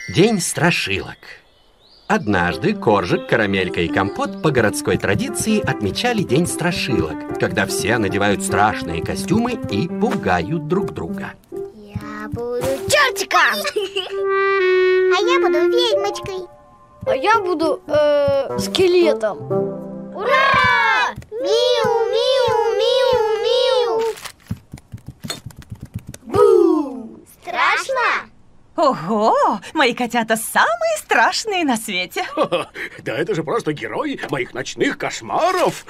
День страшилок. Однажды Коржик, Карамелька и Компот по городской традиции отмечали День страшилок, когда все надевают страшные костюмы и пугают друг друга. Я буду чертиком! А я буду ведьмочкой. А я буду скелетом. Ура! Миу, миу, миу, миу. Бу! Страшно? Ого! Мои котята самые страшные на свете. Да это же просто герой моих ночных кошмаров.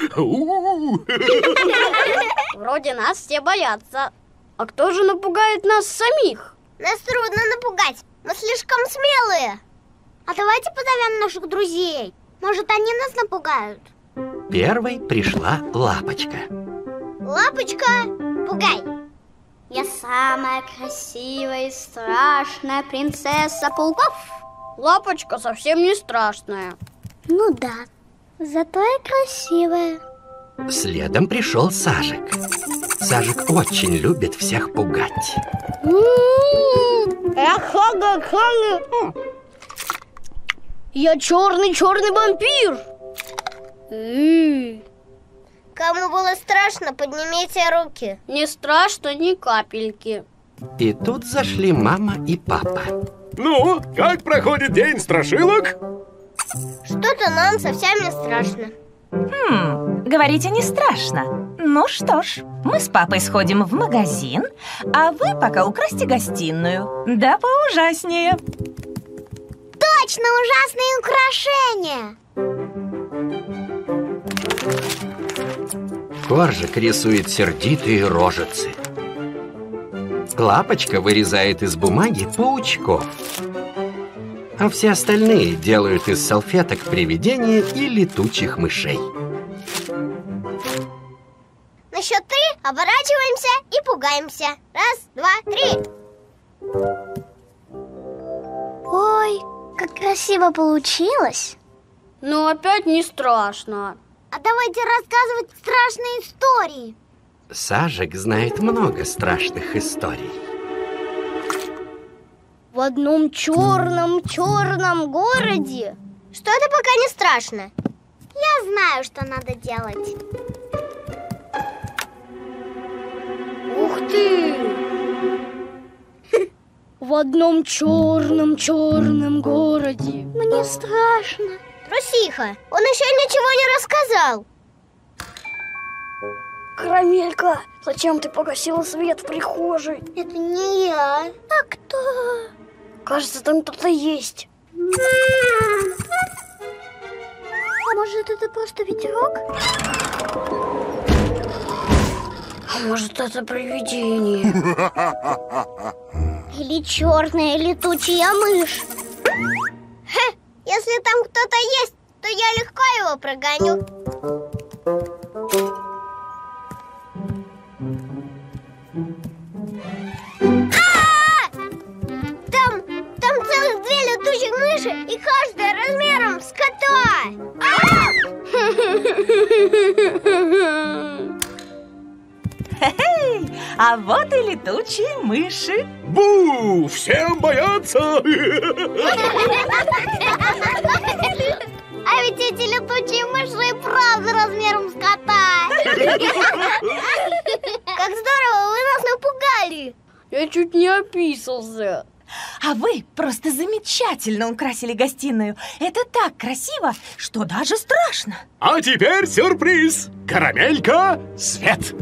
Вроде нас все боятся. А кто же напугает нас самих? Нас трудно напугать. Мы слишком смелые. А давайте позовем наших друзей. Может, они нас напугают? Первой пришла Лапочка. Лапочка, пугай. Я самая красивая и страшная принцесса пауков. Лапочка совсем не страшная. Ну да, зато я красивая. Следом пришел Сажик. Сажик очень любит всех пугать. Я черный вампир. Кому было страшно, поднимите руки. Не страшно ни капельки. И тут зашли мама и папа. Ну, как проходит день страшилок? Что-то нам совсем не страшно. Говорите, не страшно. Ну что ж, мы с папой сходим в магазин, а вы пока украсьте гостиную. Да поужаснее. Точно, ужасные украшения. Коржик рисует сердитые рожицы. Лапочка вырезает из бумаги паучков. А все остальные делают из салфеток привидения и летучих мышей. На счет 3 оборачиваемся и пугаемся. 1, 2, 3. Ой, как красиво получилось. Но опять не страшно. А давайте рассказывать страшные истории. Сажик знает много страшных историй. В одном черном городе. Что это пока не страшно. Я знаю, что надо делать. Ух ты! В одном черном городе. Мне страшно. Трусиха, он еще ничего не рассказал. Карамелька, зачем ты погасила свет в прихожей? Это не я. А кто? Кажется, там кто-то есть. Может, это просто ветерок? А может, это привидение? Или черная летучая мышь? Если там кто-то есть, то я легко его прогоню. Там целых 2 летучих мыши, и каждая размером с кота. Хе-хей! А вот и летучие мыши. Бу! Всем бояться! А ведь эти летучие мыши и правда размером с кота. Как здорово, вы нас напугали. Я чуть не описался. А вы просто замечательно украсили гостиную. Это так красиво, что даже страшно. А теперь сюрприз! Карамелька, свет!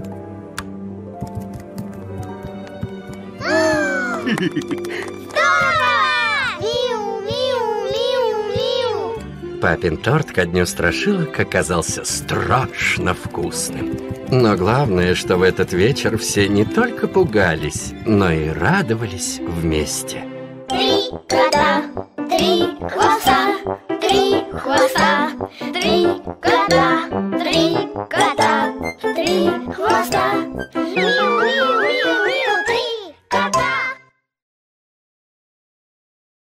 Миу, миу, миу, миу. Папин торт ко дню страшилок оказался страшно вкусным. Но главное, что в этот вечер все не только пугались, но и радовались вместе. 3 кота, 3 хвоста, 3 хвоста, 3 кота.